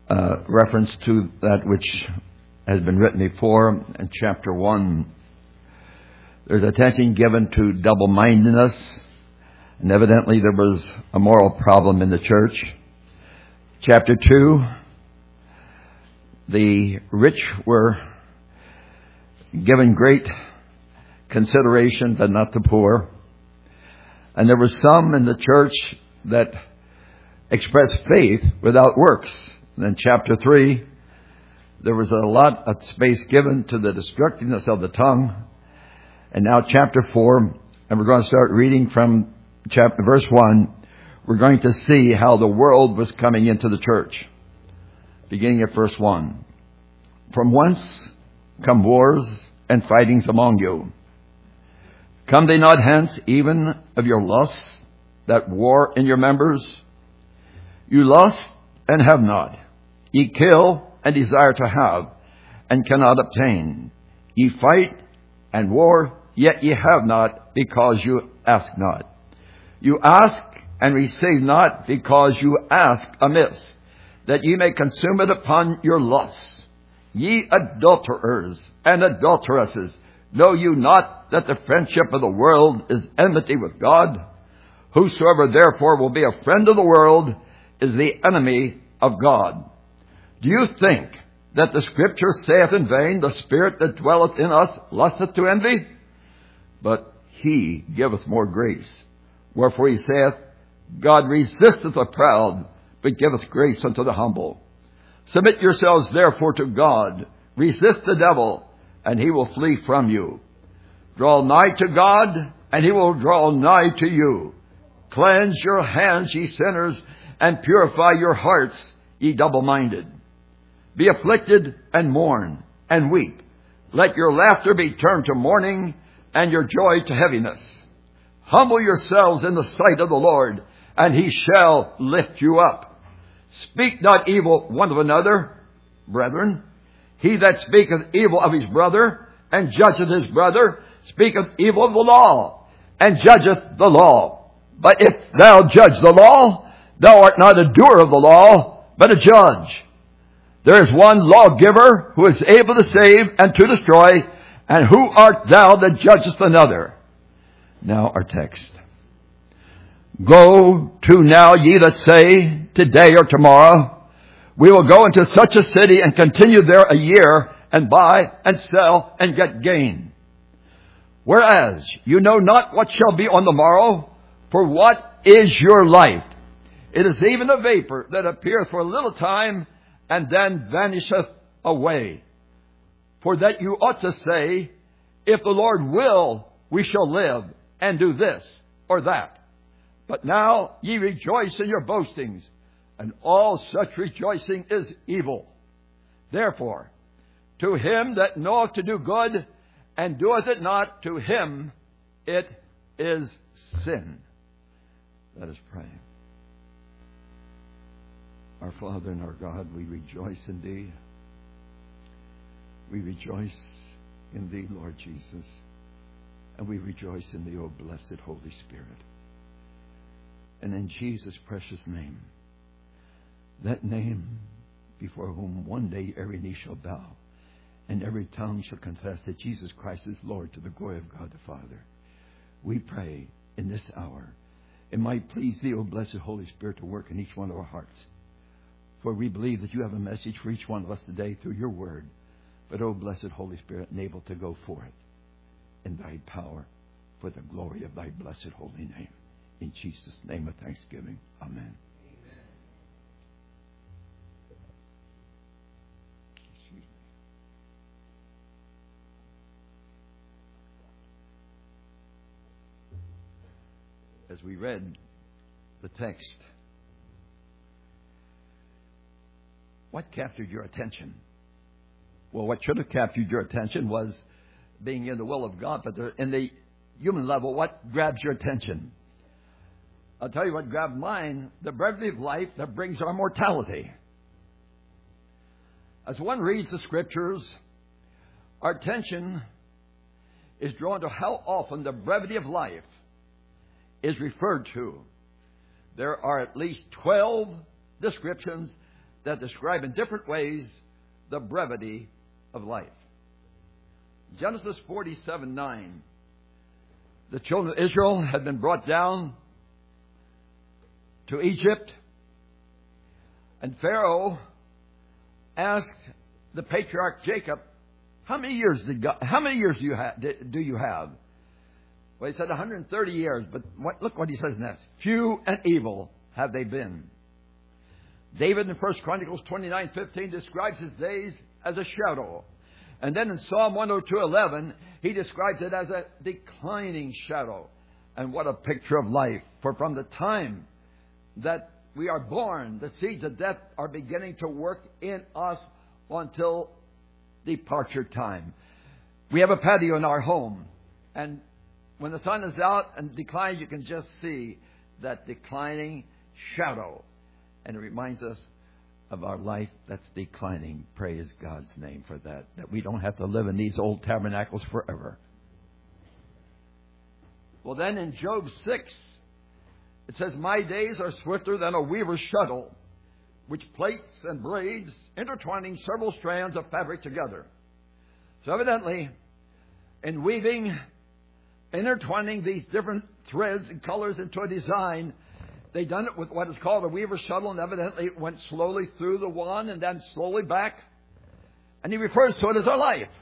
reference to that which has been written before in chapter 1. There's attention given to double-mindedness, and evidently there was a moral problem in the church. Chapter 2, the rich were given great consideration, but not the poor. And there were some in the church that expressed faith without works. And in chapter 3, there was a lot of space given to the destructiveness of the tongue. And now chapter 4, and we're going to start reading from verse 1. We're going to see how the world was coming into the church. Beginning at verse 1. From whence come wars and fightings among you? Come they not hence even of your lusts that war in your members? You lust and have not. Ye kill and desire to have, and cannot obtain. Ye fight and war, yet ye have not, because you ask not. You ask and receive not, because you ask amiss, that ye may consume it upon your lusts. Ye adulterers and adulteresses, know you not that the friendship of the world is enmity with God? Whosoever therefore will be a friend of the world is the enemy of God. Do you think that the Scripture saith in vain, the Spirit that dwelleth in us lusteth to envy? But he giveth more grace. Wherefore he saith, God resisteth the proud, but giveth grace unto the humble. Submit yourselves therefore to God. Resist the devil, and he will flee from you. Draw nigh to God, and he will draw nigh to you. Cleanse your hands, ye sinners, and purify your hearts, ye double-minded. Be afflicted and mourn and weep. Let your laughter be turned to mourning, and your joy to heaviness. Humble yourselves in the sight of the Lord, and he shall lift you up. Speak not evil one of another, brethren. He that speaketh evil of his brother, and judgeth his brother, speaketh evil of the law, and judgeth the law. But if thou judge the law, thou art not a doer of the law, but a judge. There is one lawgiver who is able to save and to destroy, and who art thou that judgest another? Now our text. Go to now, ye that say, today or tomorrow, we will go into such a city and continue there a year, and buy and sell and get gain. Whereas you know not what shall be on the morrow, for what is your life? It is even a vapor that appeareth for a little time, and then vanisheth away. For that you ought to say, if the Lord will, we shall live, and do this or that. But now ye rejoice in your boastings, and all such rejoicing is evil. Therefore, to him that knoweth to do good, and doeth it not, to him it is sin. Let us pray. Our Father and our God, we rejoice in Thee. We rejoice in Thee, Lord Jesus. And we rejoice in Thee, O blessed Holy Spirit. And in Jesus' precious name, that name before whom one day every knee shall bow, and every tongue shall confess that Jesus Christ is Lord, to the glory of God the Father. We pray in this hour, it might please Thee, O blessed Holy Spirit, to work in each one of our hearts. For we believe that You have a message for each one of us today through Your word. But, O blessed Holy Spirit, enable to go forth in Thy power for the glory of Thy blessed holy name. In Jesus' name of thanksgiving. Amen. As we read the text, what captured your attention? Well, what should have captured your attention was being in the will of God, but in the human level, what grabs your attention? I'll tell you what grabbed mine, the brevity of life that brings our mortality. As one reads the Scriptures, our attention is drawn to how often the brevity of life is referred to. There are at least 12 descriptions that describe in different ways the brevity of life. Genesis 47:9. The children of Israel had been brought down to Egypt, and Pharaoh asked the patriarch Jacob, "How many years do you have?" Well, he said 130 years, but look what he says next. "Few and evil have they been." David in 1 Chronicles 29:15 describes his days as a shadow. And then in Psalm 102:11, he describes it as a declining shadow. And what a picture of life. For from the time that we are born, the seeds of death are beginning to work in us until departure time. We have a patio in our home. And when the sun is out and declines, you can just see that declining shadow. And it reminds us of our life that's declining. Praise God's name for that. That we don't have to live in these old tabernacles forever. Well, then in Job 6, it says, "My days are swifter than a weaver's shuttle, which plaits and braids, intertwining several strands of fabric together." So evidently, in weaving, intertwining these different threads and colors into a design, they done it with what is called a weaver's shuttle, and evidently it went slowly through the one and then slowly back. And he refers to it as our life.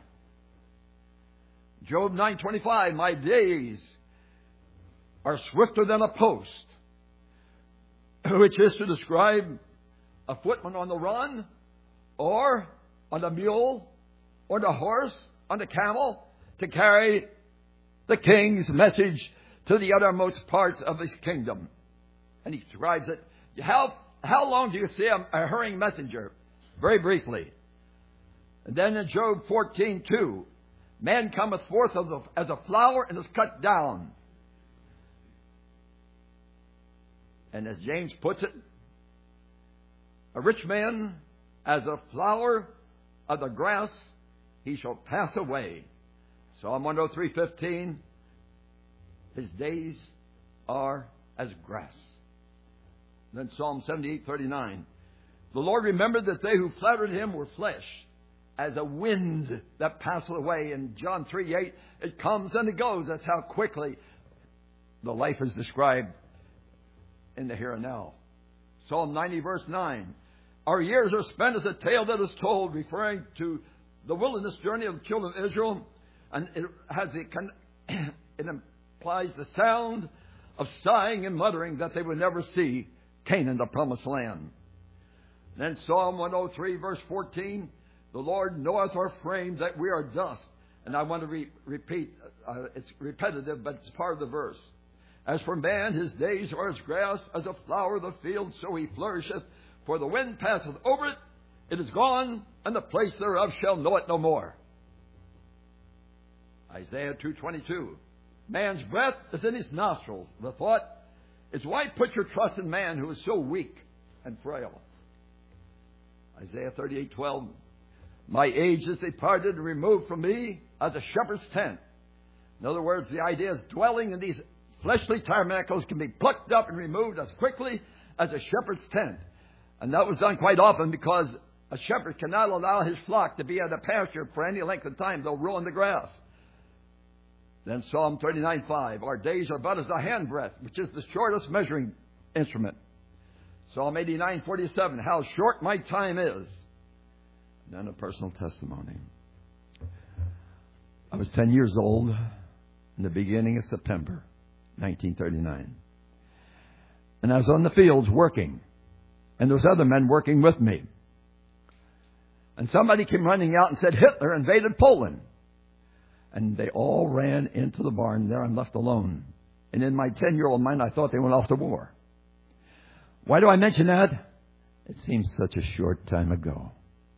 Job 9:25, "My days are swifter than a post," which is to describe a footman on the run, or on a mule, or the horse, on the camel, to carry the king's message to the uttermost parts of his kingdom. And he describes it. How long do you see a hurrying messenger? Very briefly. And then in Job 14:2, "Man cometh forth as a flower and is cut down." And as James puts it, "A rich man as a flower of the grass, he shall pass away." Psalm 103:15, "His days are as grass." Then Psalm 78:39, "The Lord remembered that they who flattered him were flesh, as a wind that passeth away." In John 3:8, it comes and it goes. That's how quickly the life is described in the here and now. Psalm 90:9, "Our years are spent as a tale that is told," referring to the wilderness journey of the children of Israel. And it implies the sound of sighing and muttering that they would never see Canaan, the promised land. Then Psalm 103:14, "The Lord knoweth our frame, that we are dust." And I want to repeat, it's repetitive, but it's part of the verse. "As for man, his days are as grass, as a flower of the field, so he flourisheth. For the wind passeth over it, it is gone, and the place thereof shall know it no more." Isaiah 2:22, "Man's breath is in his nostrils. The thought is, why put your trust in man who is so weak and frail?" Isaiah 38:12, "My age is departed and removed from me as a shepherd's tent." In other words, the idea is dwelling in these fleshly tabernacles can be plucked up and removed as quickly as a shepherd's tent. And that was done quite often because a shepherd cannot allow his flock to be at a pasture for any length of time. They'll ruin the grass. Then Psalm 39:5, "Our days are but as a handbreadth," which is the shortest measuring instrument. Psalm 89:47, "How short my time is." And then a personal testimony. I was 10 years old in the beginning of September 1939. And I was on the fields working. And there was other men working with me. And somebody came running out and said, "Hitler invaded Poland." And they all ran into the barn. There I'm left alone. And in my 10-year-old mind, I thought they went off to war. Why do I mention that? It seems such a short time ago.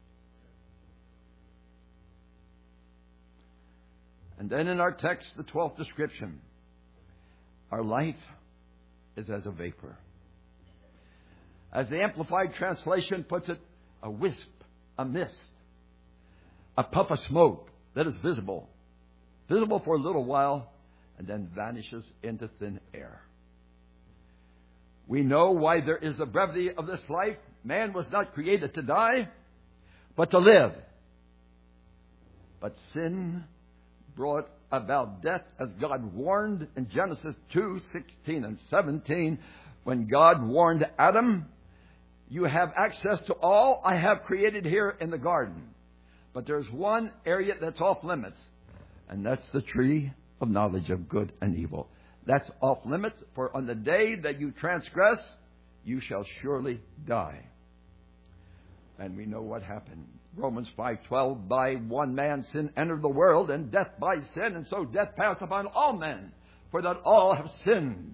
And then in our text, the 12th description, "Our life is as a vapor." As the Amplified Translation puts it, a wisp, a mist, a puff of smoke that is visible for a little while, and then vanishes into thin air. We know why there is the brevity of this life. Man was not created to die, but to live. But sin brought about death, as God warned in Genesis 2:16 and 17. When God warned Adam, you have access to all I have created here in the garden. But there's one area that's off limits, and that's the tree of knowledge of good and evil. That's off limits, for on the day that you transgress, you shall surely die. And we know what happened. Romans 5:12, by one man sin entered the world, and death by sin, and so death passed upon all men, for that all have sinned.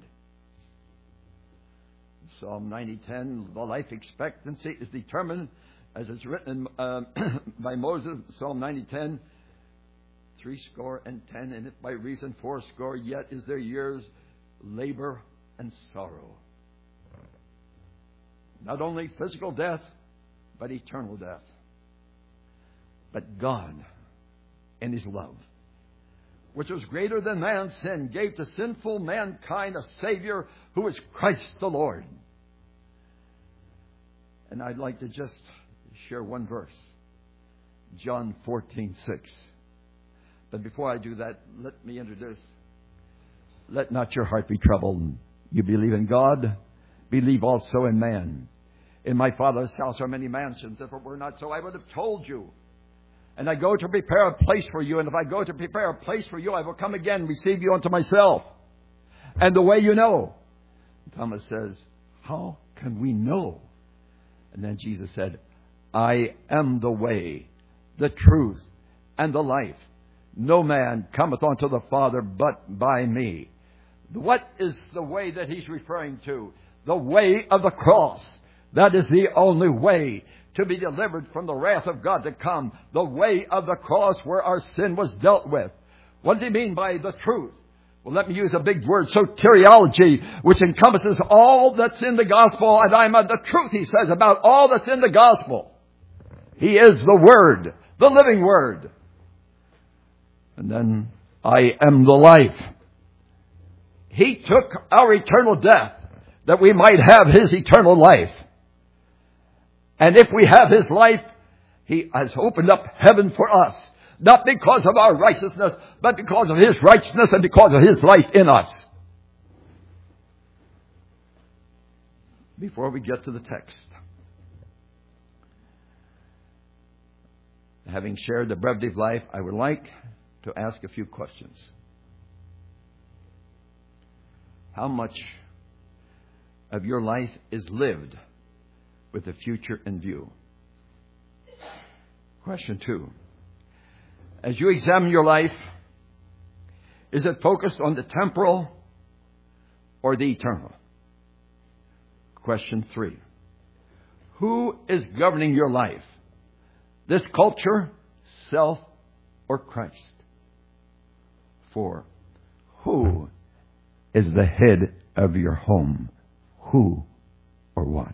Psalm 90:10, the life expectancy is determined, as it's written by Moses, Psalm 90:10, 70, and if by reason 80, yet is their years labor and sorrow. Not only physical death, but eternal death. But God, in His love, which was greater than man's sin, gave to sinful mankind a Savior who is Christ the Lord. And I'd like to just share one verse. John 14:6. But before I do that, let me introduce. Let not your heart be troubled. You believe in God, believe also in man. In my Father's house are many mansions. If it were not so, I would have told you. And I go to prepare a place for you. And if I go to prepare a place for you, I will come again and receive you unto myself. And the way you know. Thomas says, how can we know? And then Jesus said, I am the way, the truth, and the life. No man cometh unto the Father but by me. What is the way that He's referring to? The way of the cross. That is the only way to be delivered from the wrath of God to come. The way of the cross where our sin was dealt with. What does He mean by the truth? Well, let me use a big word, soteriology, which encompasses all that's in the gospel. And I'm the truth, He says, about all that's in the gospel. He is the Word, the living Word. And then, I am the life. He took our eternal death that we might have His eternal life. And if we have His life, He has opened up heaven for us. Not because of our righteousness, but because of His righteousness and because of His life in us. Before we get to the text, having shared the brevity of life, I would like to ask a few questions. How much of your life is lived with the future in view? Question 2. As you examine your life, is it focused on the temporal or the eternal? Question 3. Who is governing your life? This culture, self, or Christ? 4. Who is the head of your home? Who or what?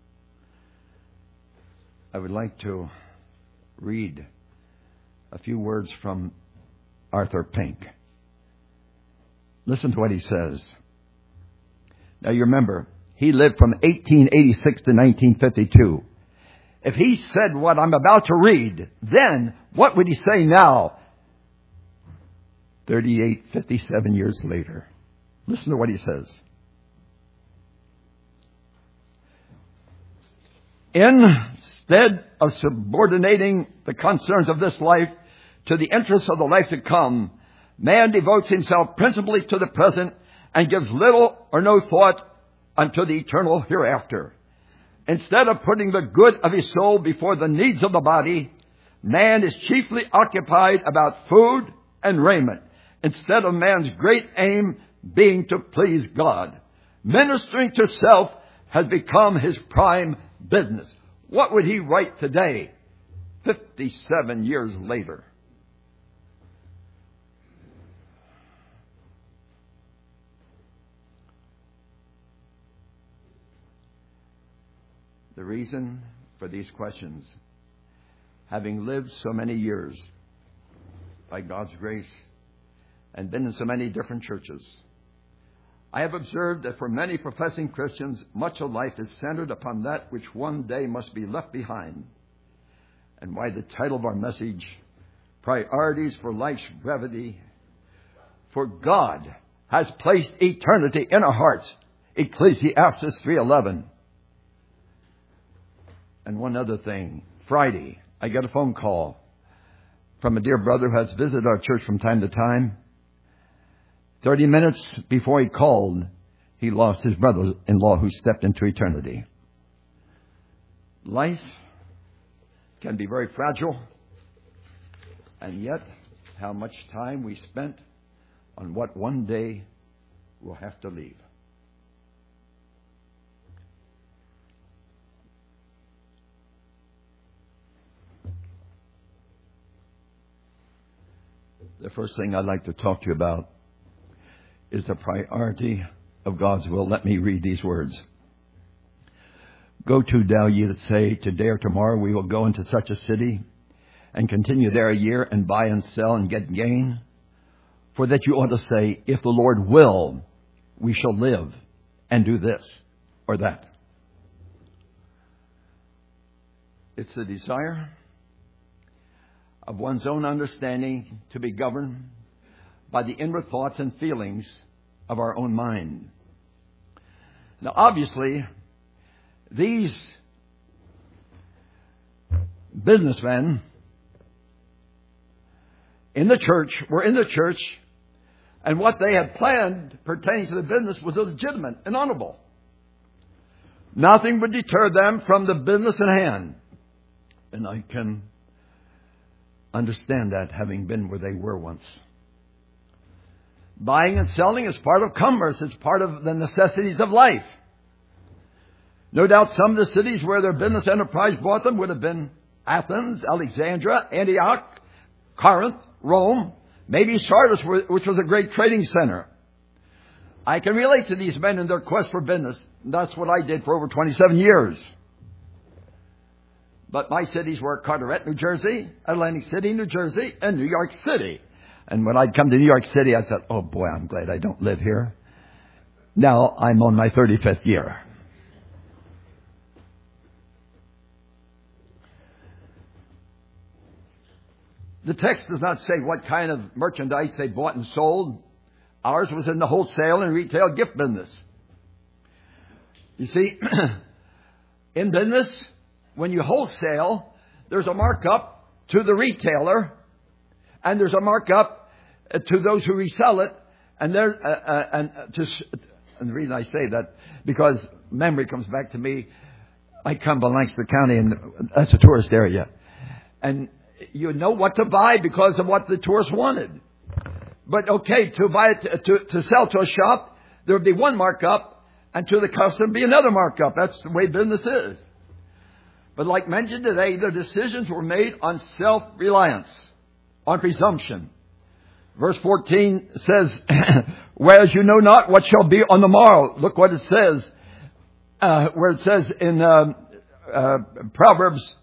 I would like to read a few words from Arthur Pink. Listen to what he says. Now you remember, he lived from 1886 to 1952. If he said what I'm about to read, then what would he say now? 57 years later. Listen to what he says. Instead of subordinating the concerns of this life to the interests of the life to come, man devotes himself principally to the present and gives little or no thought unto the eternal hereafter. Instead of putting the good of his soul before the needs of the body, man is chiefly occupied about food and raiment, instead of man's great aim being to please God. Ministering to self has become his prime business. What would he write today, 57 years later? The reason for these questions, having lived so many years by God's grace and been in so many different churches, I have observed that for many professing Christians, much of life is centered upon that which one day must be left behind. And why the title of our message, Priorities for Life's Brevity. For God has placed eternity in our hearts. Ecclesiastes 3:11. And one other thing. Friday, I got a phone call from a dear brother who has visited our church from time to time. 30 minutes before he called, he lost his brother-in-law who stepped into eternity. Life can be very fragile, and yet how much time we spent on what one day will have to leave. The first thing I'd like to talk to you about is the priority of God's will. Let me read these words. Go to thou ye that say, today or tomorrow we will go into such a city and continue there a year and buy and sell and get gain. For that you ought to say, if the Lord will, we shall live and do this or that. It's the desire of one's own understanding to be governed by the inward thoughts and feelings of our own mind. Now, obviously, these businessmen in the church were in the church, and what they had planned pertaining to the business was legitimate and honorable. Nothing would deter them from the business in hand. And I can understand that, having been where they were once. Buying and selling is part of commerce. It's part of the necessities of life. No doubt some of the cities where their business enterprise brought them would have been Athens, Alexandria, Antioch, Corinth, Rome, maybe Sardis, which was a great trading center. I can relate to these men in their quest for business. That's what I did for over 27 years. But my cities were Carteret, New Jersey, Atlantic City, New Jersey, and New York City. And when I'd come to New York City, I said, oh boy, I'm glad I don't live here. Now I'm on my 35th year. The text does not say what kind of merchandise they bought and sold. Ours was in the wholesale and retail gift business. You see, in business, when you wholesale, there's a markup to the retailer, and there's a markup to those who resell it. And the reason I say that, because memory comes back to me. I come from Lancaster County, and that's a tourist area. And you know what to buy because of what the tourists wanted. But okay, to buy it, to sell to a shop, there would be one markup, and to the customer be another markup. That's the way business is. But like mentioned today, the decisions were made on self-reliance, on presumption. Verse 14 says, whereas you know not what shall be on the morrow. Look what it says, where it says in Proverbs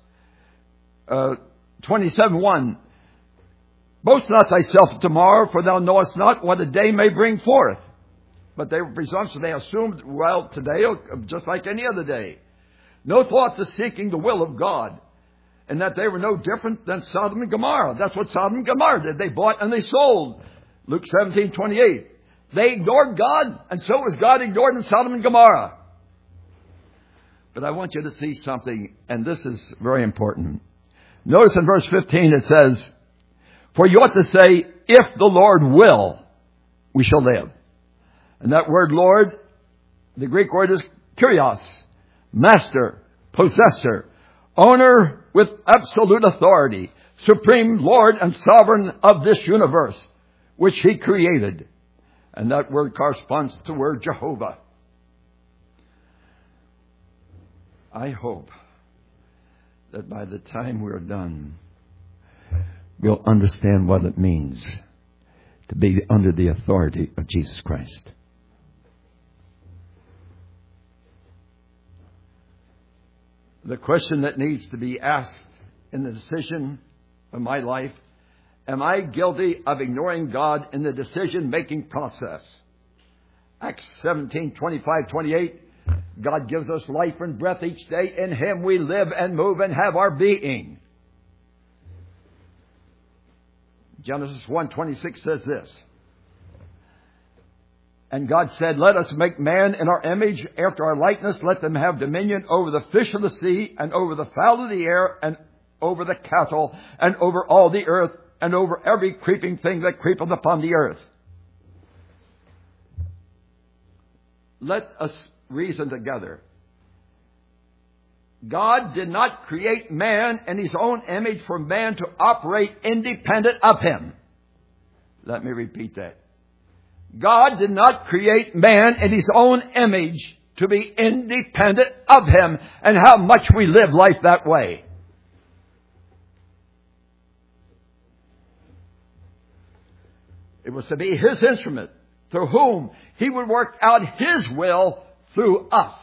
27:1. Boast not thyself of tomorrow, for thou knowest not what a day may bring forth. But they were presumptuous. They assumed, well, today, just like any other day. No thought to seeking the will of God. And that they were no different than Sodom and Gomorrah. That's what Sodom and Gomorrah did. They bought and they sold. Luke 17:28. They ignored God, and so was God ignored in Sodom and Gomorrah. But I want you to see something, and this is very important. Notice in verse 15 it says, for you ought to say, if the Lord will, we shall live. And that word Lord, the Greek word is kurios, master, possessor, owner with absolute authority, supreme Lord and sovereign of this universe, which He created. And that word corresponds to the word Jehovah. I hope that by the time we're done, we'll understand what it means to be under the authority of Jesus Christ. The question that needs to be asked in the decision of my life, am I guilty of ignoring God in the decision-making process? Acts 17, 25, 28. God gives us life and breath each day. In Him we live and move and have our being. Genesis 1:26 says this. And God said, let us make man in our image, after our likeness. Let them have dominion over the fish of the sea, and over the fowl of the air, and over the cattle, and over all the earth, and over every creeping thing that creepeth upon the earth. Let us reason together. God did not create man in His own image for man to operate independent of Him. Let me repeat that. God did not create man in His own image to be independent of Him, and how much we live life that way. It was to be His instrument through whom He would work out His will through us.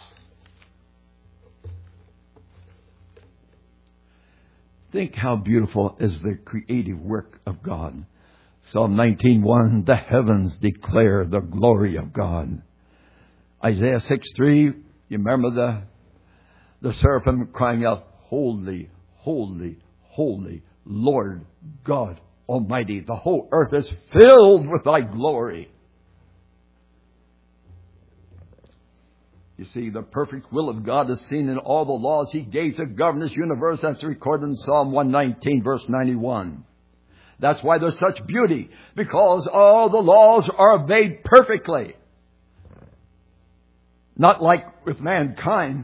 Think how beautiful is the creative work of God. Psalm 19:1, the heavens declare the glory of God. Isaiah 6:3, you remember the seraphim crying out, holy, holy, holy, Lord God Almighty. The whole earth is filled with Thy glory. You see, the perfect will of God is seen in all the laws He gave to govern this universe. That's recorded in Psalm 119, verse 91. That's why there's such beauty, because all the laws are obeyed perfectly. Not like with mankind.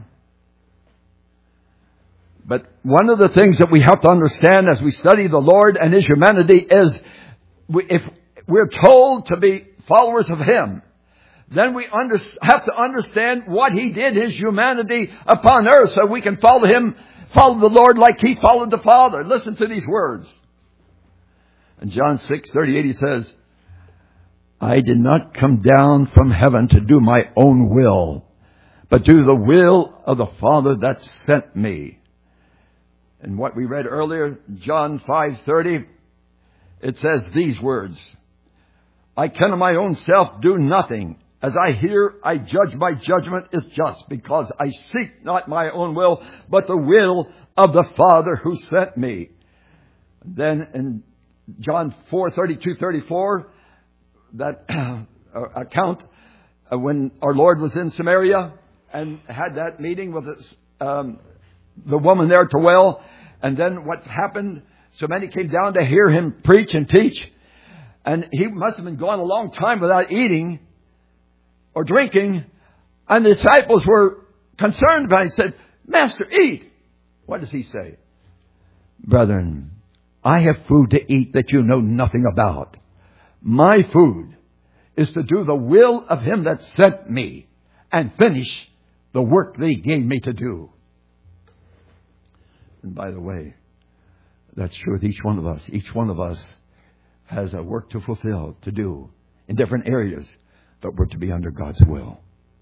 But one of the things that we have to understand as we study the Lord and His humanity is, if we're told to be followers of Him, then we have to understand what He did, His humanity upon earth, so we can follow Him, follow the Lord like He followed the Father. Listen to these words. In John 6:38 He says, I did not come down from heaven to do my own will, but do the will of the Father that sent me. And what we read earlier, John 5:30, it says these words, I can of my own self do nothing. As I hear, I judge my judgment is just, because I seek not my own will, but the will of the Father who sent me. Then in John 4:32-34, that account when our Lord was in Samaria and had that meeting with the woman there at the well. And then what happened, so many came down to hear Him preach and teach. And He must have been gone a long time without eating or drinking. And the disciples were concerned about it. He said, Master, eat. What does He say? Brethren, I have food to eat that you know nothing about. My food is to do the will of Him that sent me and finish the work that He gave me to do. And by the way, that's true with each one of us. Each one of us has a work to fulfill, to do in different areas, but we're to be under God's will.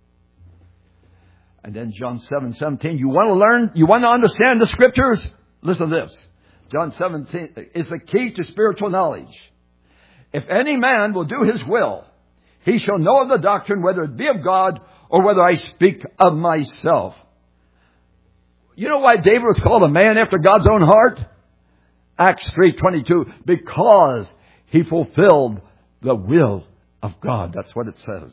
And then John 7:17, you want to learn, you want to understand the Scriptures? Listen to this. John 17 is the key to spiritual knowledge. If any man will do his will, he shall know of the doctrine, whether it be of God or whether I speak of myself. You know why David was called a man after God's own heart? Acts 3:22, because he fulfilled the will of God. That's what it says.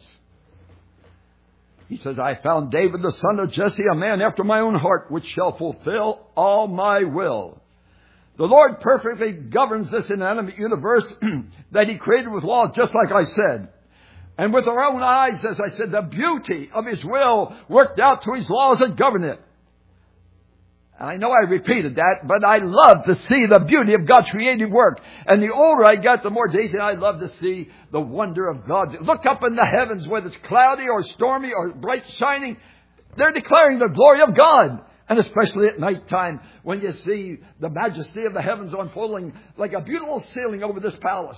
He says, I found David the son of Jesse, a man after my own heart, which shall fulfill all my will. The Lord perfectly governs this inanimate universe that He created with law, just like I said. And with our own eyes, as I said, the beauty of His will worked out through His laws that govern it. I know I repeated that, but I love to see the beauty of God's creative work. And the older I get, the more, Daisy, I love to see the wonder of God. Look up in the heavens, whether it's cloudy or stormy or bright shining. They're declaring the glory of God. And especially at night time, when you see the majesty of the heavens unfolding like a beautiful ceiling over this palace.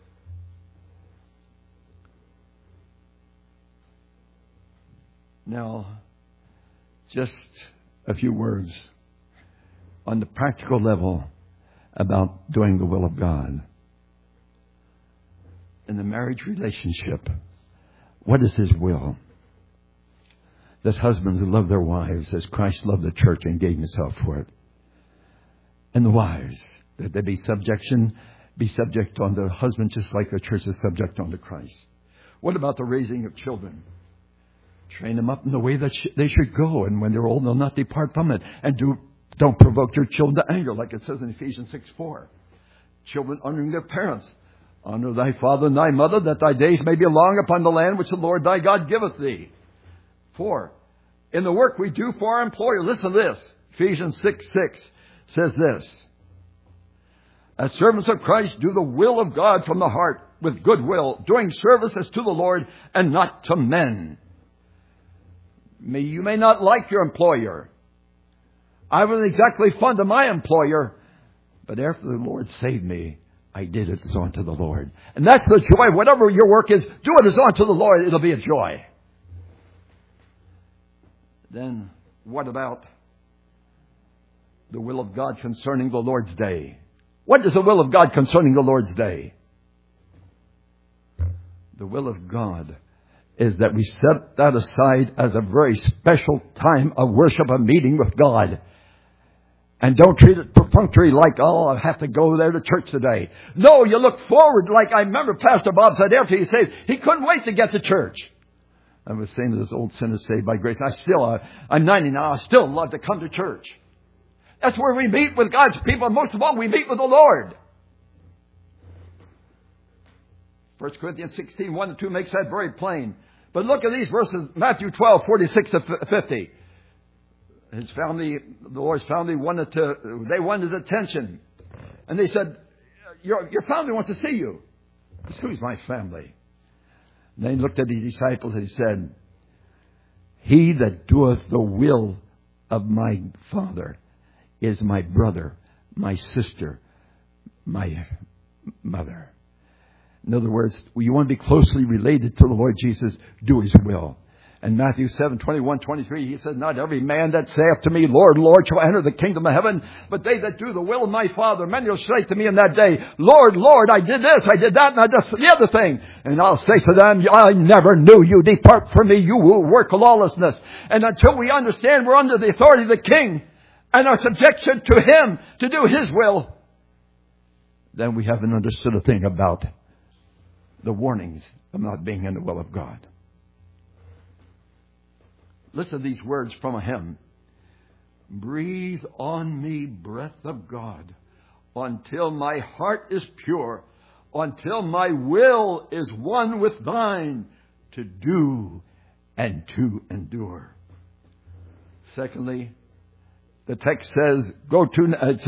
Now, just a few words on the practical level about doing the will of God. In the marriage relationship, What is His will? That husbands love their wives as Christ loved the church and gave Himself for it. And the wives, that they be subject on their husbands just like the church is subject unto Christ. What about the raising of children? Train them up in the way that they should go, and when they're old, they'll not depart from it. And don't provoke your children to anger, like it says in Ephesians 6:4. Children honoring their parents. Honor thy father and thy mother, that thy days may be long upon the land which the Lord thy God giveth thee. 4. In the work we do for our employer, listen to this. Ephesians 6:6 says this. As servants of Christ, do the will of God from the heart with good will, doing service as to the Lord and not to men. You may not like your employer. I wasn't exactly fond of my employer, but after the Lord saved me, I did it as unto the Lord. And that's the joy. Whatever your work is, do it as unto the Lord. It'll be a joy. Then what about the will of God concerning the Lord's day? What is the will of God concerning the Lord's day? The will of God is that we set that aside as a very special time of worship, a meeting with God. And don't treat it perfunctory like, oh, I have to go there to church today. No, you look forward, like I remember Pastor Bob said after he saved, he couldn't wait to get to church. I was saying to this old sinner saved by grace, I'm 90 now, I still love to come to church. That's where we meet with God's people. And most of all, we meet with the Lord. 1 Corinthians 16, 1-2 makes that very plain. But look at these verses, Matthew 12, 46-50. His family, the Lord's family wanted his attention. And they said, your family wants to see you. He said, who's my family? And then he looked at the disciples and he said, he that doeth the will of my Father is my brother, my sister, my mother. In other words, you want to be closely related to the Lord Jesus, do His will. And Matthew 7, 21, 23, He said, not every man that saith to me, Lord, Lord, shall enter the kingdom of heaven, but they that do the will of my Father. Many will say to me in that day, Lord, Lord, I did this, I did that, and I did the other thing. And I'll say to them, I never knew you. Depart from me, you who work lawlessness. And until we understand we're under the authority of the King and our subjection to Him to do His will, then we haven't understood a thing about the warnings of not being in the will of God. Listen to these words from a hymn. Breathe on me, breath of God, until my heart is pure, until my will is one with thine, to do and to endure. Secondly, the text says, go to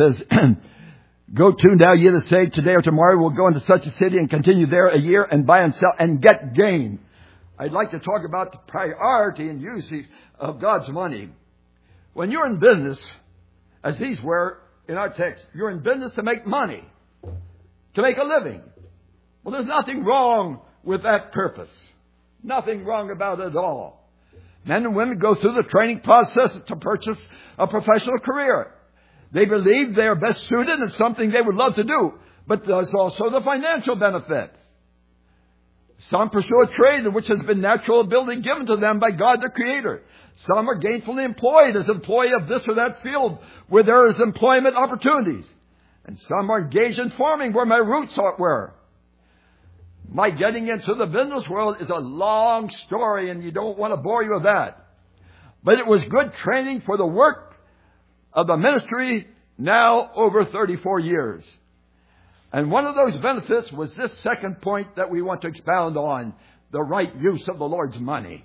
now, ye that say, today or tomorrow we'll go into such a city and continue there a year and buy and sell and get gain. I'd like to talk about the priority and usage of God's money. When you're in business, as these were in our text, you're in business to make money, to make a living. Well, there's nothing wrong with that purpose. Nothing wrong about it at all. Men and women go through the training process to purchase a professional career. They believe they are best suited and something they would love to do. But there's also the financial benefit. Some pursue a trade in which has been natural ability given to them by God the Creator. Some are gainfully employed as employee of this or that field where there is employment opportunities. And some are engaged in farming where my roots were. My getting into the business world is a long story and you don't want to bore you with that. But it was good training for the work of the ministry now over 34 years. And one of those benefits was this second point that we want to expound on, the right use of the Lord's money.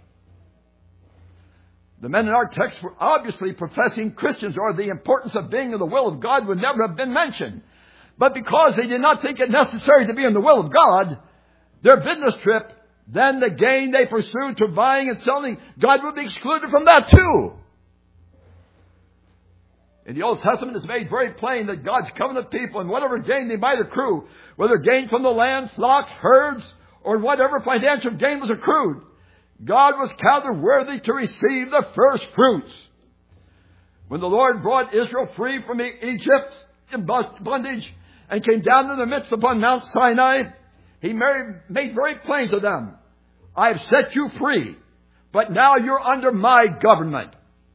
The men in our text were obviously professing Christians, or the importance of being in the will of God would never have been mentioned. But because they did not think it necessary to be in the will of God, their business trip, then the gain they pursued to buying and selling, God would be excluded from that too. In the Old Testament, it's made very plain that God's covenant people, and whatever gain they might accrue, whether gain from the land, flocks, herds, or whatever financial gain was accrued, God was counted worthy to receive the first fruits. When the Lord brought Israel free from Egypt in bondage and came down to the midst upon Mount Sinai, He made very plain to them, I've set you free, but now you're under my government.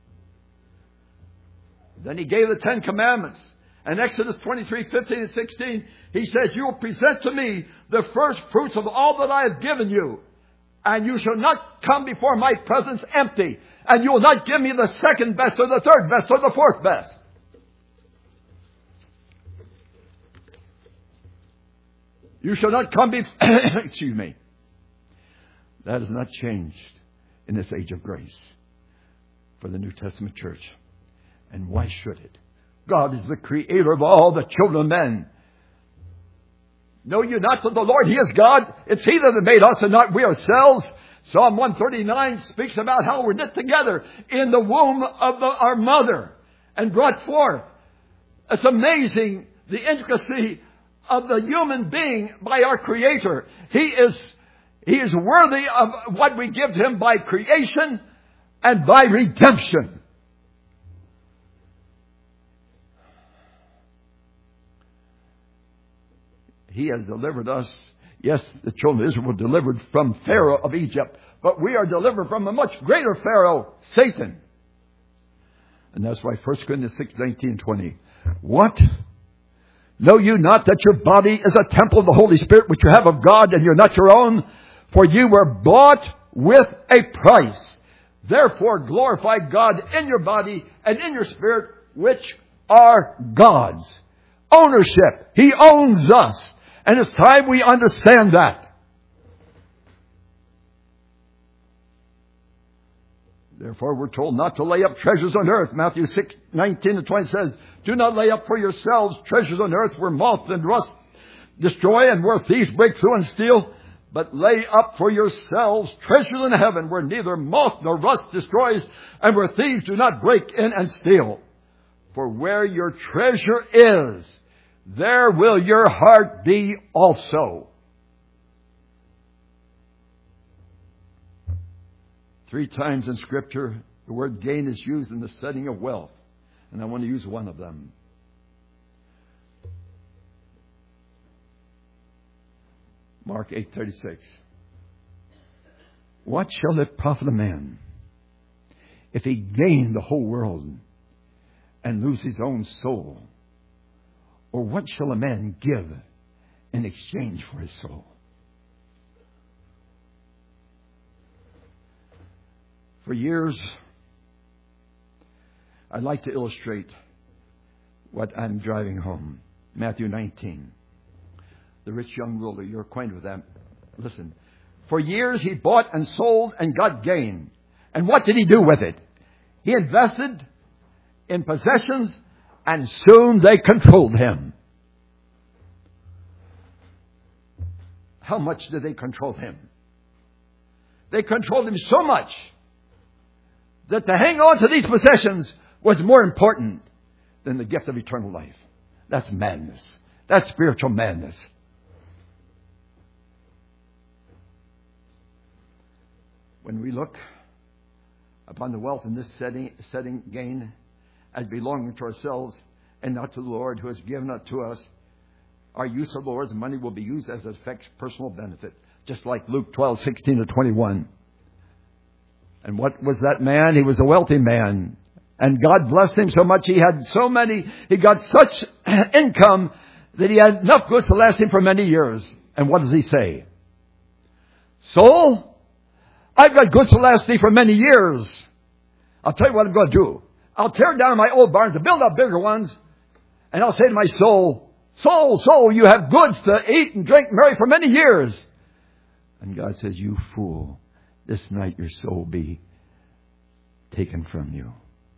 Then he gave the 10 Commandments. And Exodus 23:15 and 16, he says, you will present to me the first fruits of all that I have given you. And you shall not come before my presence empty. And you will not give me the second best or the third best or the fourth best. You shall not come before... Excuse me. That has not changed in this age of grace for the New Testament church. And why should it? God is the creator of all the children of men. Know you not that the Lord, He is God? It's He that has made us and not we ourselves. Psalm 139 speaks about how we're knit together in the womb of our mother and brought forth. It's amazing the intricacy of the human being by our Creator. He is worthy of what we give Him by creation and by redemption. He has delivered us. Yes, the children of Israel were delivered from Pharaoh of Egypt, but we are delivered from a much greater Pharaoh, Satan. And that's why 1 Corinthians 6:19-20. What? Know you not that your body is a temple of the Holy Spirit which you have of God, and you're not your own? For you were bought with a price. Therefore glorify God in your body and in your spirit, which are God's. Ownership. He owns us. And it's time we understand that. Therefore, we're told not to lay up treasures on earth. Matthew 6:19-20 says, do not lay up for yourselves treasures on earth where moth and rust destroy and where thieves break through and steal. But lay up for yourselves treasures in heaven where neither moth nor rust destroys and where thieves do not break in and steal. For where your treasure is, there will your heart be also. 3 times in Scripture, the word gain is used in the setting of wealth. And I want to use one of them. Mark 8:36. What shall it profit a man if he gain the whole world and lose his own soul? Or what shall a man give in exchange for his soul? For years, I'd like to illustrate what I'm driving home. Matthew 19. The rich young ruler, you're acquainted with that. Listen. For years he bought and sold and got gain. And what did he do with it? He invested in possessions, and soon they controlled him. How much did they control him? They controlled him so much that to hang on to these possessions was more important than the gift of eternal life. That's madness. That's spiritual madness. When we look upon the wealth in this setting gain as belonging to ourselves and not to the Lord who has given it to us, our use of the Lord's money will be used as it affects personal benefit, just like Luke 12:16-21. And what was that man? He was a wealthy man. And God blessed him so much. He got such income that he had enough goods to last him for many years. And what does he say? Soul, I've got goods to last thee for many years. I'll tell you what I'm going to do. I'll tear down my old barns to build up bigger ones. And I'll say to my soul, soul, you have goods to eat and drink and marry for many years. And God says, you fool, this night your soul will be taken from you.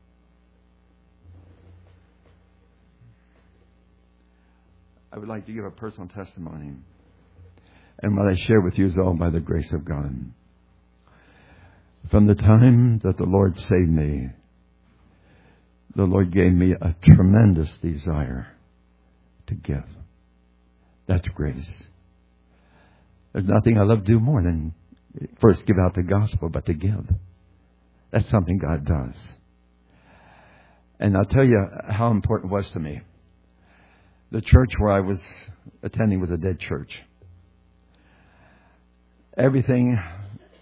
I would like to give a personal testimony. And what I share with you is all by the grace of God. From the time that the Lord saved me, the Lord gave me a tremendous desire to give. That's grace. There's nothing I love to do more than first give out the gospel, but to give. That's something God does. And I'll tell you how important it was to me. The church where I was attending was a dead church. Everything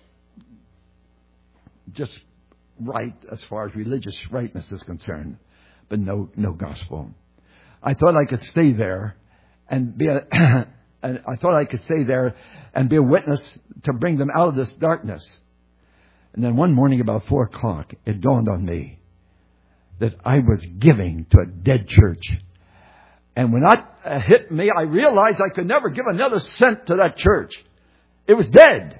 just right as far as religious rightness is concerned, but no gospel. I thought I could stay there and be and I thought I could stay there and be a witness to bring them out of this darkness. And then one morning about 4 o'clock, it dawned on me that I was giving to a dead church. And when that hit me, I realized I could never give another cent to that church. It was dead.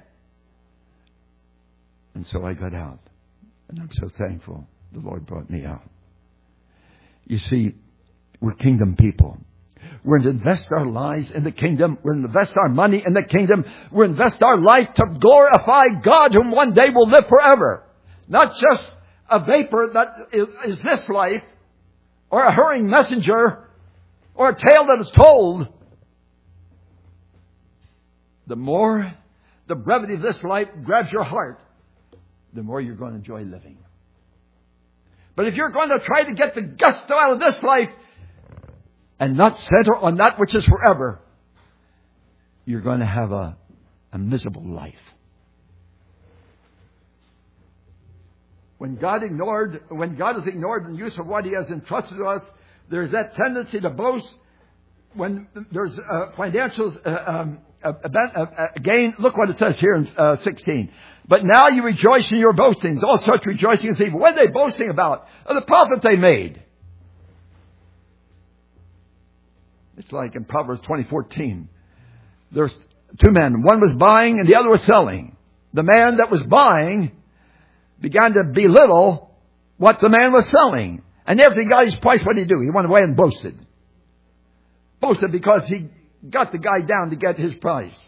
And so I got out. And I'm so thankful the Lord brought me out. You see, we're kingdom people. We're to invest our lives in the kingdom. We're to invest our money in the kingdom. We're to invest our life to glorify God, whom one day will live forever. Not just a vapor that is this life, or a hurrying messenger, or a tale that is told. The more the brevity of this life grabs your heart, the more you're going to enjoy living. But if you're going to try to get the gusto out of this life and not center on that which is forever, you're going to have a miserable life. When God is ignored in the use of what He has entrusted to us, there's that tendency to boast. When there's financial gain, look what it says here in 16. But now you rejoice in your boastings. All such rejoicing is evil. What are they boasting about? The profit they made. It's like in Proverbs 20:14. There's 2 men. One was buying and the other was selling. The man that was buying began to belittle what the man was selling. And after he got his price, what did he do? He went away and boasted. Boasted because he got the guy down to get his price.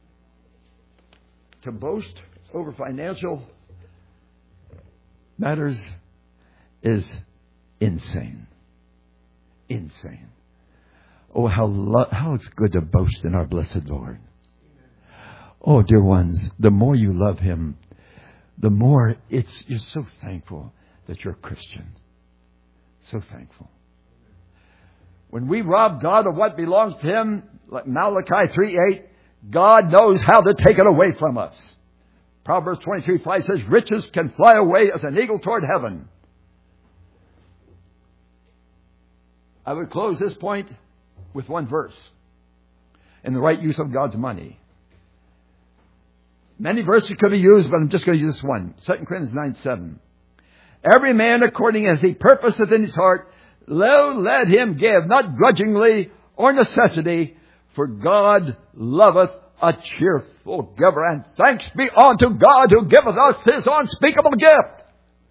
To boast over financial matters is insane. Insane. Oh, how it's good to boast in our blessed Lord. Oh, dear ones, the more you love Him, the more you're so thankful that you're a Christian. So thankful. When we rob God of what belongs to Him, like Malachi 3:8, God knows how to take it away from us. Proverbs 23:5 says, riches can fly away as an eagle toward heaven. I would close this point with one verse in the right use of God's money. Many verses could be used, but I'm just going to use this one. 2 Corinthians 9:7. Every man according as he purposeth in his heart, let him give, not grudgingly or necessity, for God loveth a cheerful giver. And thanks be unto God who giveth us His unspeakable gift.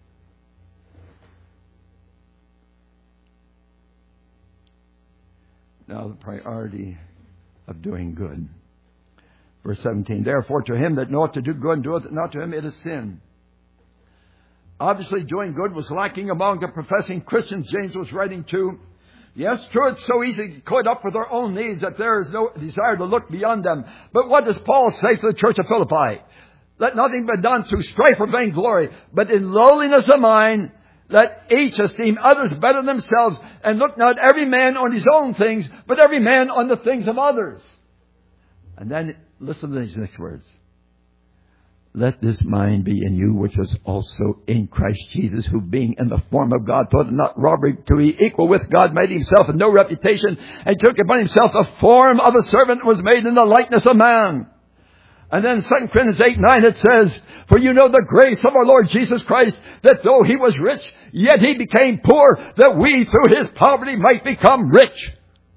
Now the priority of doing good. Verse 17, therefore to him that knoweth to do good and doeth it not, to him it is sin. Obviously doing good was lacking among the professing Christians James was writing to. Yes, true, it's so easy to caught up with their own needs that there is no desire to look beyond them. But what does Paul say to the church of Philippi? Let nothing be done through strife or vainglory, but in lowliness of mind, let each esteem others better than themselves, and look not every man on his own things, but every man on the things of others. And then listen to these next words. Let this mind be in you, which was also in Christ Jesus, who being in the form of God, thought it not robbery to be equal with God, made himself of no reputation, and took upon himself the form of a servant, was made in the likeness of man. And then 2 Corinthians 8:9 it says, for you know the grace of our Lord Jesus Christ, that though He was rich, yet He became poor, that we through His poverty might become rich.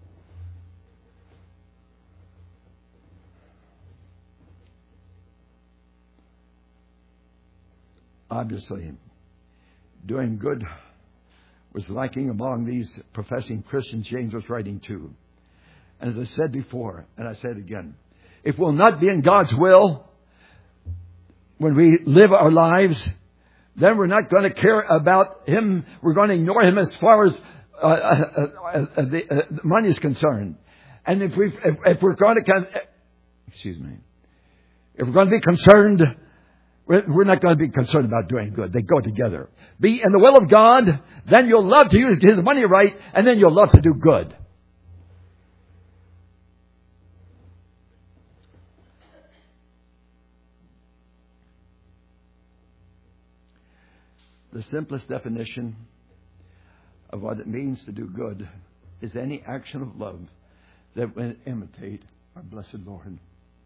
Obviously, doing good was lacking among these professing Christians James was writing to. And as I said before, and I said again, if we'll not be in God's will when we live our lives, then we're not going to care about Him. We're going to ignore Him as far as the money is concerned. And if we're going to, if we're going to be concerned, we're not going to be concerned about doing good. They go together. Be in the will of God, then you'll love to use His money right, and then you'll love to do good. The simplest definition of what it means to do good is any action of love that will imitate our blessed Lord.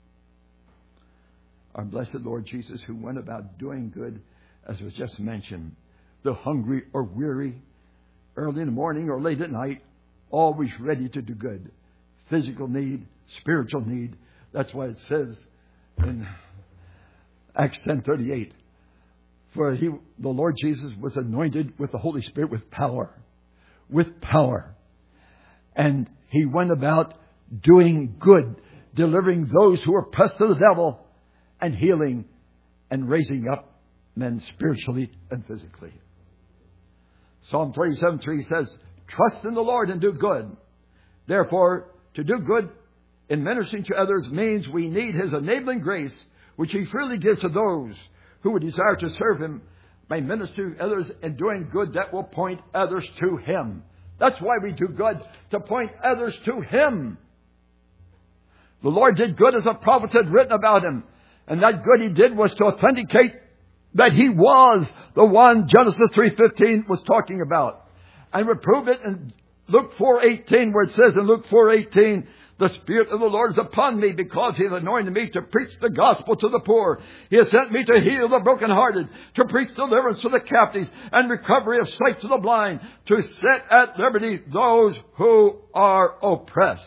Our blessed Lord Jesus, who went about doing good, as was just mentioned, the hungry or weary, early in the morning or late at night, always ready to do good. Physical need, spiritual need. That's why it says in Acts 10:38, for the Lord Jesus was anointed with the Holy Spirit with power. With power. And he went about doing good, delivering those who were oppressed of the devil, and healing and raising up men spiritually and physically. Psalm 37:3 says, trust in the Lord and do good. Therefore, to do good in ministering to others means we need His enabling grace, which He freely gives to those who would desire to serve Him by ministering to others and doing good that will point others to Him. That's why we do good, to point others to Him. The Lord did good as a prophet had written about Him. And that good He did was to authenticate that He was the one Genesis 3:15 was talking about. And we prove it in Luke 4:18, where it says in Luke 4:18, the Spirit of the Lord is upon me because He has anointed me to preach the gospel to the poor. He has sent me to heal the brokenhearted, to preach deliverance to the captives and recovery of sight to the blind, to set at liberty those who are oppressed.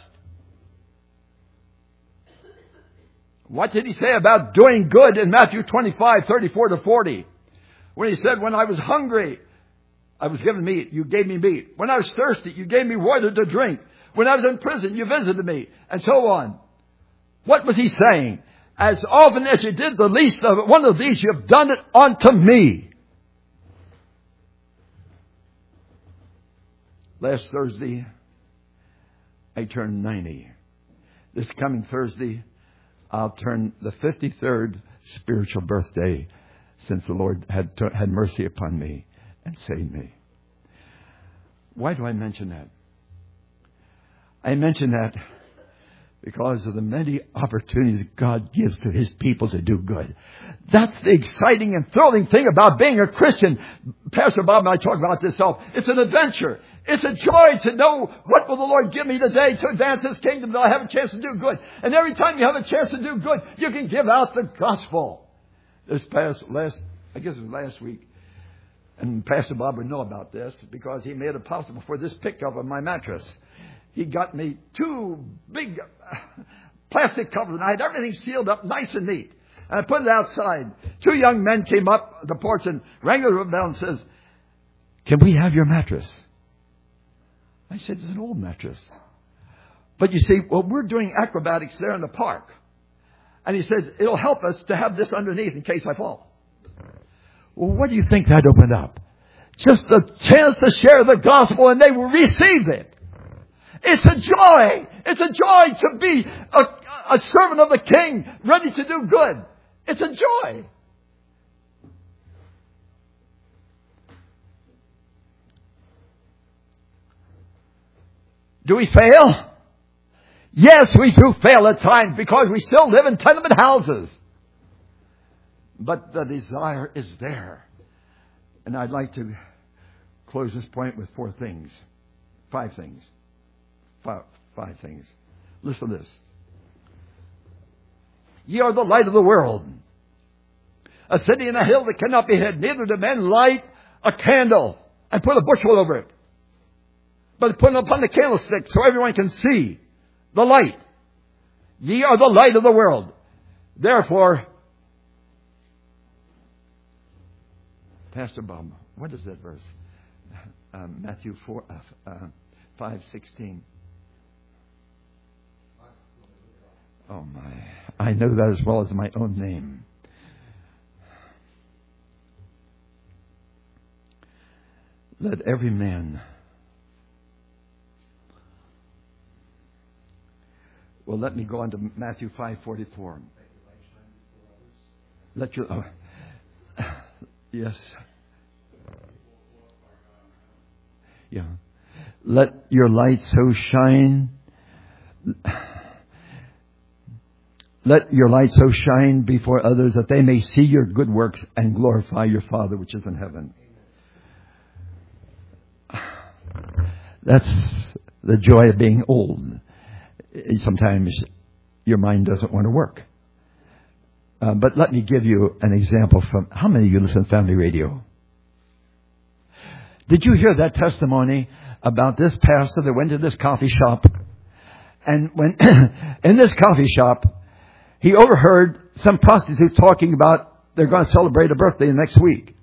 What did He say about doing good in Matthew 25:34-40? When He said, when I was hungry, I was given meat. You gave me meat. When I was thirsty, you gave me water to drink. When I was in prison, you visited me. And so on. What was He saying? As often as you did the least of it, one of these, you have done it unto me. Last Thursday, I turned 90. This coming Thursday, I'll turn the 53rd spiritual birthday since the Lord had mercy upon me and saved me. Why do I mention that? I mention that because of the many opportunities God gives to His people to do good. That's the exciting and thrilling thing about being a Christian. Pastor Bob and I talk about this all. It's an adventure. It's a joy to know what will the Lord give me today to advance His kingdom, that I have a chance to do good. And every time you have a chance to do good, you can give out the gospel. This last week, and Pastor Bob would know about this because he made it possible for this pickup of my mattress. He got me 2 big plastic covers, and I had everything sealed up nice and neat. And I put it outside. 2 young men came up the porch and rang the bell and says, can we have your mattress? I said, it's an old mattress. But you see, well, we're doing acrobatics there in the park. And he said, it'll help us to have this underneath in case I fall. Well, what do you think that opened up? Just a chance to share the gospel, and they will receive it. It's a joy. It's a joy to be a servant of the King, ready to do good. It's a joy. Do we fail? Yes, we do fail at times because we still live in tenement houses. But the desire is there. And I'd like to close this point with 5 things. 5 things. Listen to this. Ye are the light of the world. A city in a hill that cannot be hid. Neither do men light a candle and put a bushel over it, but put it upon the candlestick so everyone can see the light. Ye are the light of the world. Therefore, Pastor Bob, what is that verse? Matthew 5:16. Oh my, I know that as well as my own name. Let every man. Well, let me go on to Matthew 5:44. Let your yes. Yeah. Let your light so shine. Let your light so shine before others that they may see your good works and glorify your Father which is in heaven. That's the joy of being old. Sometimes your mind doesn't want to work. But let me give you an example from... How many of you listen to family radio? Did you hear that testimony about this pastor that went to this coffee shop? And when in this coffee shop, he overheard some prostitutes talking about they're going to celebrate a birthday next week.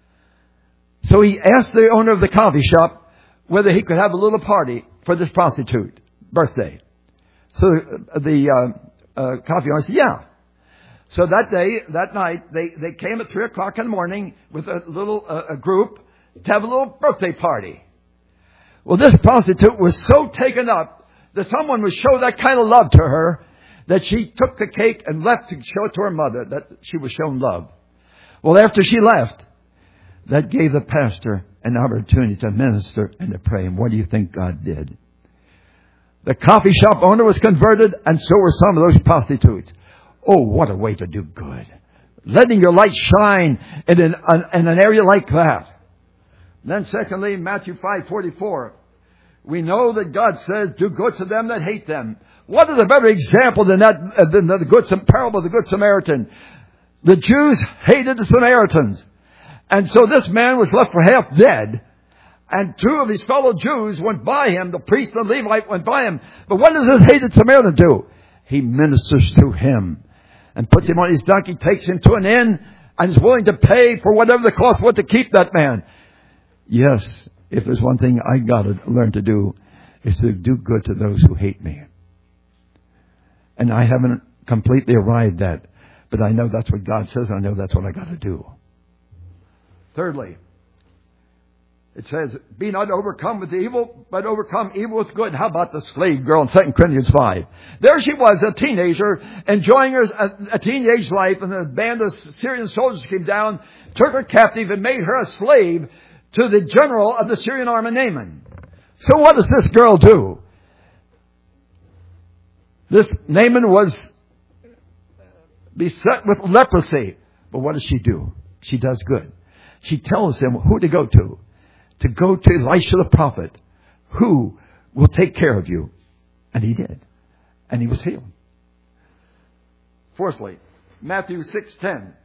So he asked the owner of the coffee shop whether he could have a little party for this prostitute birthday. So the coffee owner said, yeah. So that night, they came at 3 o'clock in the morning with a little a group to have a little birthday party. Well, this prostitute was so taken up that someone would show that kind of love to her that she took the cake and left to show it to her mother that she was shown love. Well, after she left, that gave the pastor an opportunity to minister and to pray. And what do you think God did? The coffee shop owner was converted, and so were some of those prostitutes. Oh, what a way to do good. Letting your light shine in an area like that. Then secondly, Matthew 5:44. We know that God says, do good to them that hate them. What is a better example than that, than the parable of the Good Samaritan? The Jews hated the Samaritans. And so this man was left for half dead. And 2 of his fellow Jews went by him. The priest and the Levite went by him. But what does this hated Samaritan do? He ministers to him and puts him on his donkey, takes him to an inn, and is willing to pay for whatever the cost was to keep that man. Yes, if there's one thing I got to learn to do, is to do good to those who hate me. And I haven't completely arrived at, but I know that's what God says. I know that's what I got to do. Thirdly, it says, be not overcome with evil, but overcome evil with good. How about the slave girl in 2 Corinthians 5? There she was, a teenager, enjoying a teenage life, and a band of Syrian soldiers came down, took her captive, and made her a slave to the general of the Syrian army, Naaman. So what does this girl do? This Naaman was beset with leprosy. But what does she do? She does good. She tells him who to go to. To go to Elisha the prophet, who will take care of you. And he did. And he was healed. Fourthly, Matthew 6:10.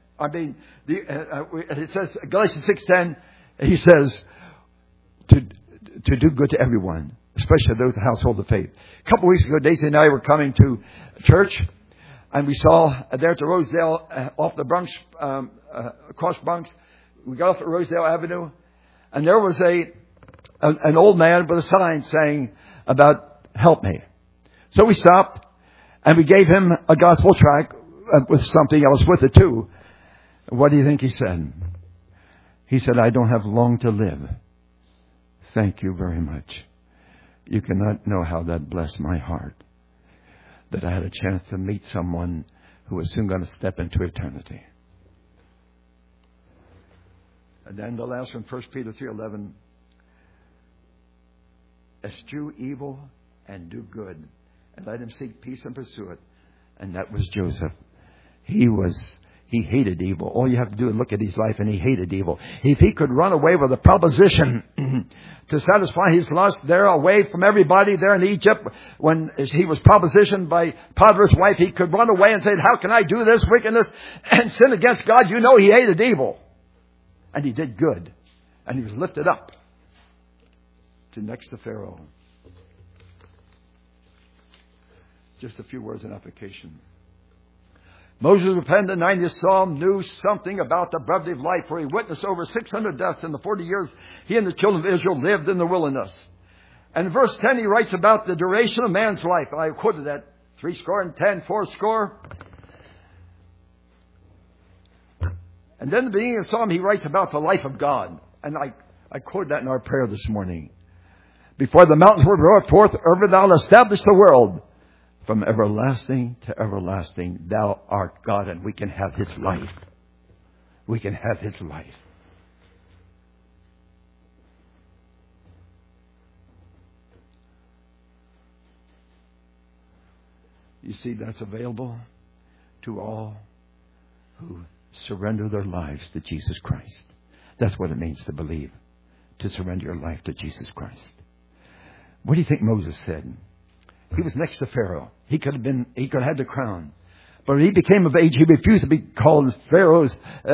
It says, Galatians 6:10, he says, to do good to everyone, especially those in the household of faith. A couple of weeks ago, Daisy and I were coming to church, and we saw there at the Rosedale, off the Bronx, across Bronx, we got off at Rosedale Avenue, and there was an old man with a sign saying about help me. So we stopped, and we gave him a gospel tract with something else with it too. What do you think he said? He said, I don't have long to live. Thank you very much. You cannot know how that blessed my heart, that I had a chance to meet someone who was soon going to step into eternity. And then the last one, 1 Peter 3:11. Eschew evil and do good, and let him seek peace and pursue it. And that was Joseph. He hated evil. All you have to do is look at his life, and he hated evil. If he could run away with a proposition to satisfy his lust there, away from everybody there in Egypt, when he was propositioned by Potiphar's wife, he could run away and say, how can I do this wickedness and sin against God? You know he hated evil. And he did good. And he was lifted up to next to Pharaoh. Just a few words in application. Moses, who penned the 90th Psalm, knew something about the brevity of life, for he witnessed over 600 deaths in the 40 years he and the children of Israel lived in the wilderness. And in verse 10, he writes about the duration of man's life. I quoted that 70, 80. And then in the beginning of the Psalm, he writes about the life of God. And I quoted that in our prayer this morning. Before the mountains were brought forth, ever thou established the world. From everlasting to everlasting, thou art God, and we can have his life. We can have his life. You see, that's available to all who surrender their lives to Jesus Christ. That's what it means to believe, to surrender your life to Jesus Christ. What do you think Moses said? He was next to Pharaoh. He could have had the crown. But when he became of age, he refused to be called Pharaoh's,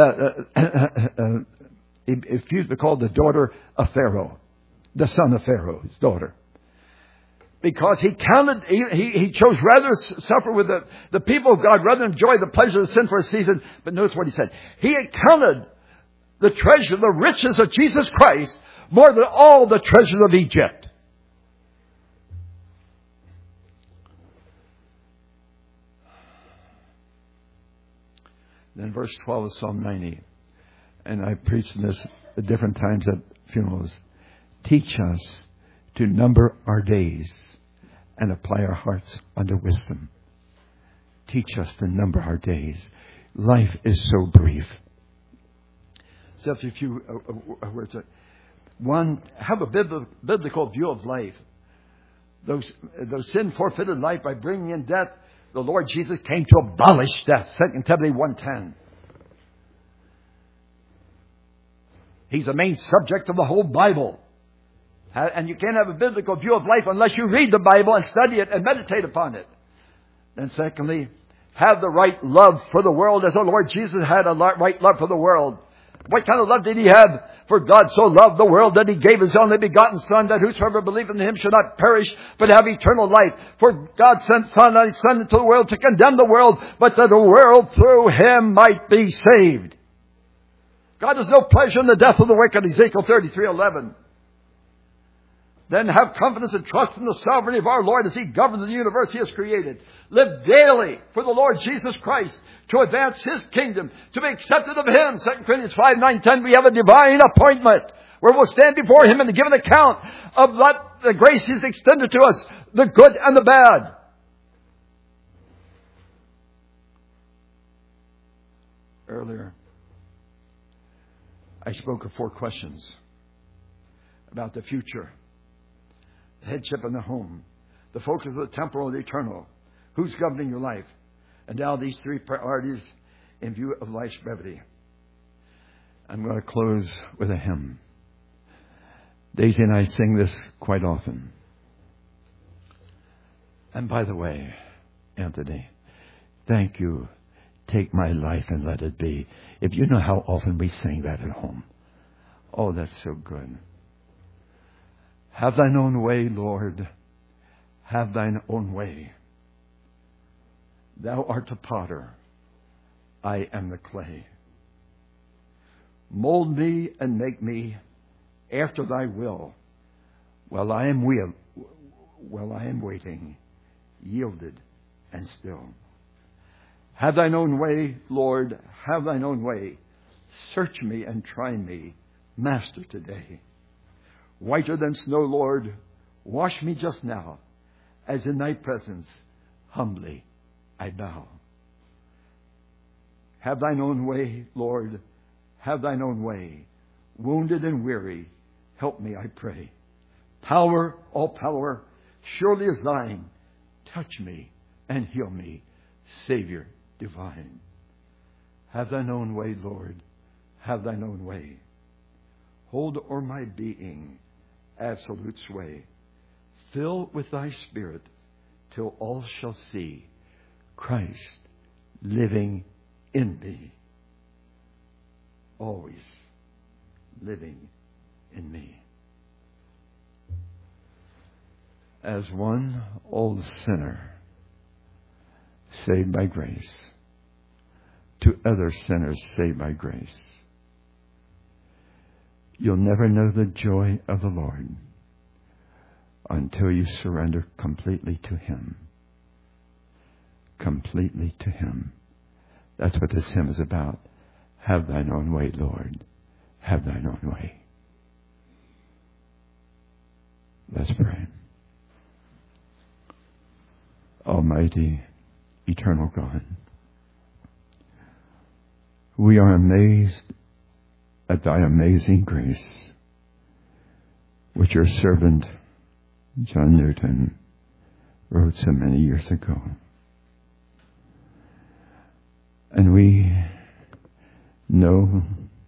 he refused to be called the daughter of Pharaoh, the son of Pharaoh, his daughter. Because he chose rather suffer with the people of God rather than enjoy the pleasure of sin for a season. But notice what he said. He had counted the treasure, the riches of Jesus Christ more than all the treasures of Egypt. Then verse 12 of Psalm 90. And I preached this at different times at funerals. Teach us to number our days and apply our hearts unto wisdom. Teach us to number our days. Life is so brief. Just a few words. One, have a biblical view of life. Those sin forfeited life by bringing in death. The Lord Jesus came to abolish death. 2 Timothy 1:10. He's the main subject of the whole Bible. And you can't have a biblical view of life unless you read the Bible and study it and meditate upon it. And secondly, have the right love for the world as the Lord Jesus had a right love for the world. What kind of love did he have? For God so loved the world that he gave his only begotten Son, that whosoever believeth in him should not perish, but have eternal life. For God sent his Son into the world to condemn the world, but that the world through him might be saved. God has no pleasure in the death of the wicked, Ezekiel 33:11. Then have confidence and trust in the sovereignty of our Lord as he governs the universe he has created. Live daily for the Lord Jesus Christ to advance his kingdom, to be accepted of him. 2 Corinthians 5:9-10, we have a divine appointment where we'll stand before him and give an account of what the grace he's extended to us, the good and the bad. Earlier, I spoke of 4 questions about the future. Headship in the home, the focus of the temporal and the eternal, who's governing your life, and now these 3 priorities in view of life's brevity. I'm going to close with a hymn. Daisy and I sing this quite often. And by the way, Anthony, thank you. Take my life and let it be. If you know how often we sing that at home. Oh, that's so good. Have thine own way, Lord. Have thine own way. Thou art the potter. I am the clay. Mold me and make me after thy will. While I am waiting, yielded and still. Have thine own way, Lord. Have thine own way. Search me and try me, Master, today. Whiter than snow, Lord, wash me just now, as in thy presence humbly I bow. Have thine own way, Lord, have thine own way. Wounded and weary, help me, I pray. Power, all power, surely is thine. Touch me and heal me, Savior divine. Have thine own way, Lord, have thine own way. Hold o'er my being absolute sway. Fill with thy Spirit till all shall see Christ living in me. Always living in me. As one old sinner saved by grace, to other sinners saved by grace, you'll never know the joy of the Lord until you surrender completely to him. Completely to him. That's what this hymn is about. Have thine own way, Lord. Have thine own way. Let's pray. Almighty, eternal God, we are amazed at thy amazing grace, which your servant John Newton wrote so many years ago. And we know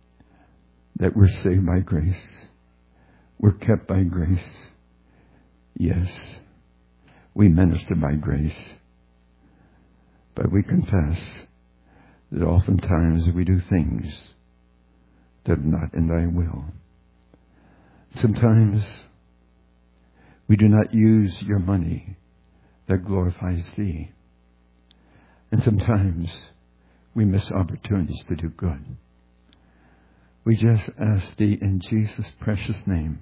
that we're saved by grace. We're kept by grace. Yes, we minister by grace, but we confess that oftentimes we do things that are not in thy will. Sometimes we do not use your money that glorifies thee. And sometimes we miss opportunities to do good. We just ask thee in Jesus' precious name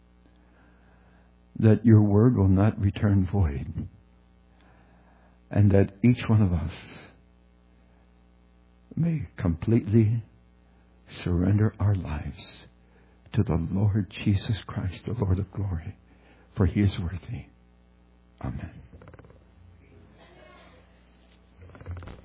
that your word will not return void, and that each one of us may completely surrender our lives to the Lord Jesus Christ, the Lord of glory, for he is worthy. Amen.